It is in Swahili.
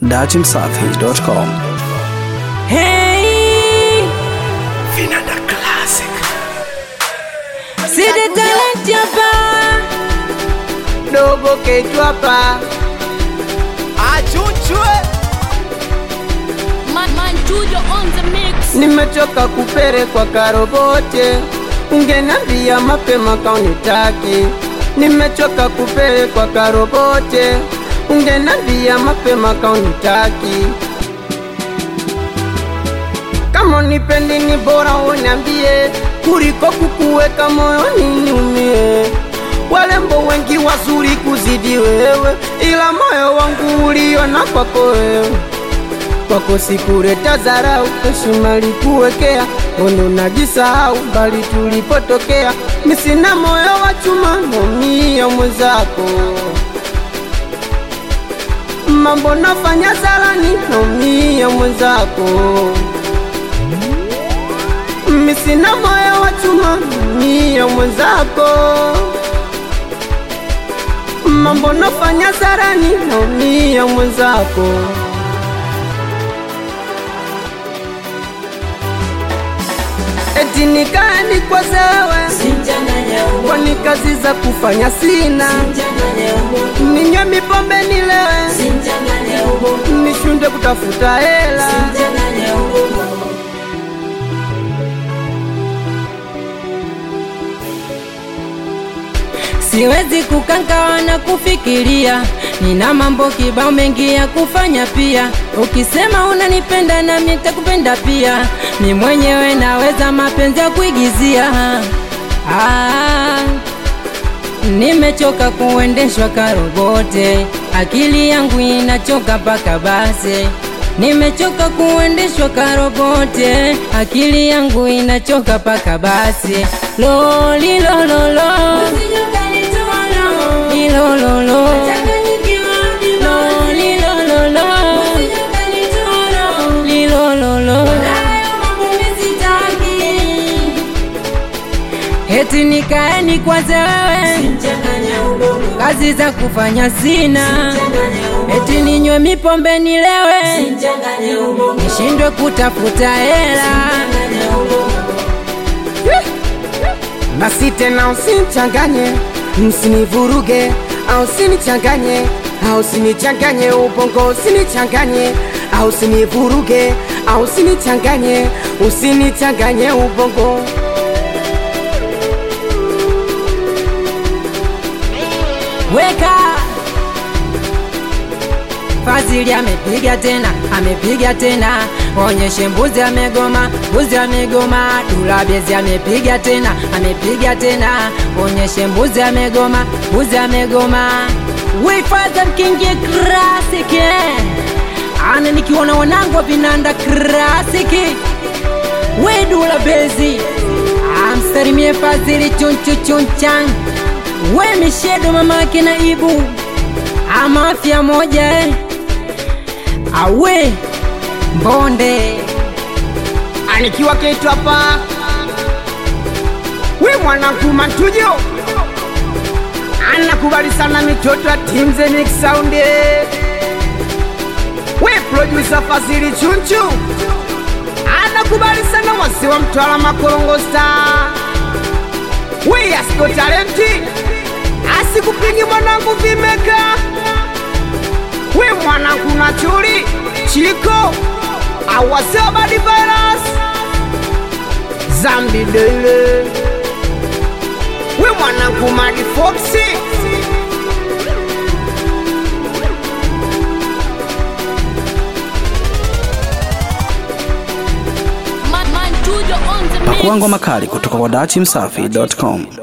dachimsafi.com. Hey, Vinanda Classic. see the talent yapa, dogo ketu hapa Achunchwe Man Tujo on the mix. nimechoka kupere kwa karobote, ungenambia mapema kaunitaki. Nimechoka kupere kwa karobote, ungenambia mapema kaunitaki. Kama unipendi ni bora uniambie, kuliko kukuweka moyoni niumie. Walembo wengi wazuri kuzidi wewe, ila moyo wangu uliona kwako wewe. Kwako sikuleta dharau, heshima likuwekea, ono najisahau mbali tulipotokea. Mimi sina moyo wa chuma, naumia mwenzako. Mambo nafanya salani, naumia mwenzako. Mimi sina moyo wa chuma, naumia mwenzako. Mambo nafanya salani, naumia mwenzako. Eti nikae kwa sewe, kwani kazi za kufanya sina. Ninywe mipombe nilewe, nishunde kutafuta hela. siwezi kukangawa na kufikiria, nina mambo kibao mengi ya kufanya pia. Ukisema unanipenda na mimi nitakupenda pia, mimi mwenyewe naweza mapenzi ya kuigizia. Nimechoka kuendeshwa karobote, akili yangu inachoka paka basi. Nimechoka kuendeshwa karobote, akili yangu inachoka paka basi. Loli lo lo lo, lilo lo lo, loli lo lo lo, lilo lo lo. Eti nikaeni kwaze wewe, kazi za kufanya sina. Eti ninywe mipombe nilewe, nishindwe kutafuta hela. Basi tena usinichanganye, msinivuruge, au usinichanganye, au usinichanganye ubongo, usinichanganye, au usinivuruge, au usinichanganye, usinichanganye ubongo. Weka Fazili amepiga tena, onyeshe mbuzi amegoma, Dula Bezi amepiga tena, onyeshe mbuzi amegoma. We Father King Classic, ana nikiona wanangu wa Vinanda Classic. We Dula Bezi, amsalimie Fazili chunchang. We Mishedo mamake na Ibu, amafia moja awe Mbonde Anikiwa ketu hapa, we mwanangu Mantujo, anakubali sana mitoto ya Team Zenix Sound. We producer Fazili Chunchu, anakubali sana wasi wa Mtwara Makorongo Star. We Asko Talenti, asikupingi mwanangu Vimeka. We mwanangu Nachuri Chiko, awase Badi Virus, Zambi Dele. We mwanangu Madi Foxy, Man Tujo on the mix. Pakuangwa makali kutoka kwa dachimsafi.com.